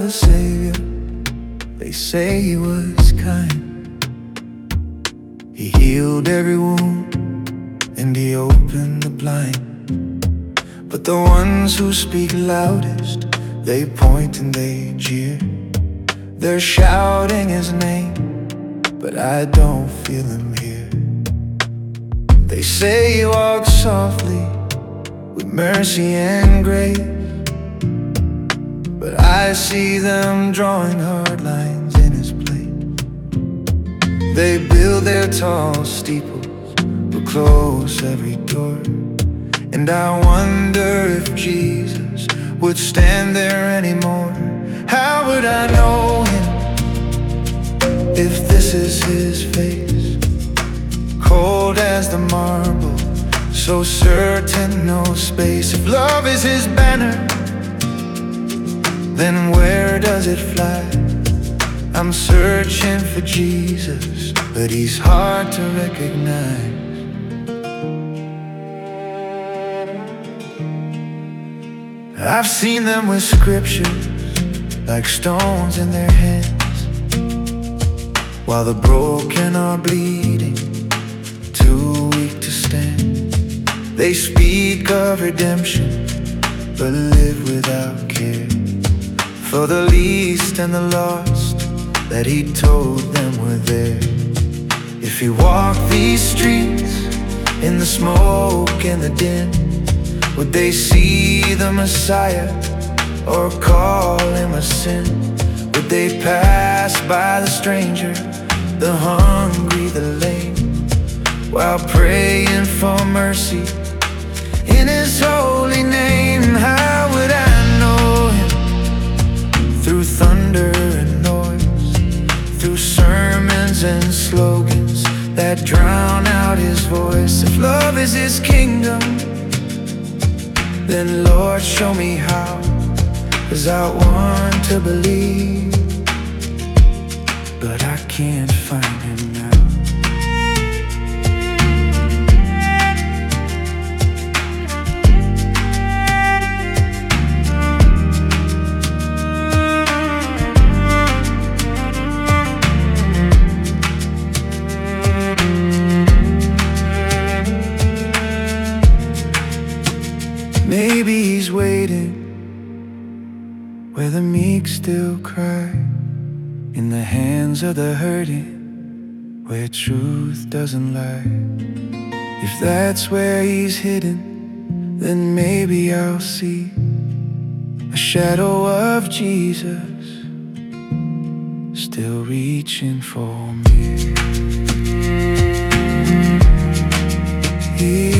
a savior. They say he was kind. He healed every wound and he opened the blind. But the ones who speak loudest, they point and they jeer. They're shouting his name, but I don't feel him here. They say he walks softly with mercy and grace, but I see them drawing hard lines in his place. They build their tall steeples but close every door, and I wonder if Jesus would stand there anymore. How would I know him if this is his face? Cold as the marble, so certain, no space. If love is his banner, then where does it fly? I'm searching for Jesus, but he's hard to recognize. I've seen them with scriptures like stones in their hands, while the broken are bleeding, too weak to stand. They speak of redemption, but live without care for the least and the lost that he told them were there. If he walked these streets in the smoke and the din, would they see the Messiah or call him a sin? Would they pass by the stranger, the hungry, the lame, while praying for mercy in his holy name? How would I know him? Through thunder and noise, through sermons and slogans that drown out his voice. If love is his kingdom, then Lord, show me how, 'cause I want to believe, but I can't find him now. Maybe he's waiting where the meek still cry, in the hands of the hurting, where truth doesn't lie. If that's where he's hidden, then maybe I'll see a shadow of Jesus still reaching for me.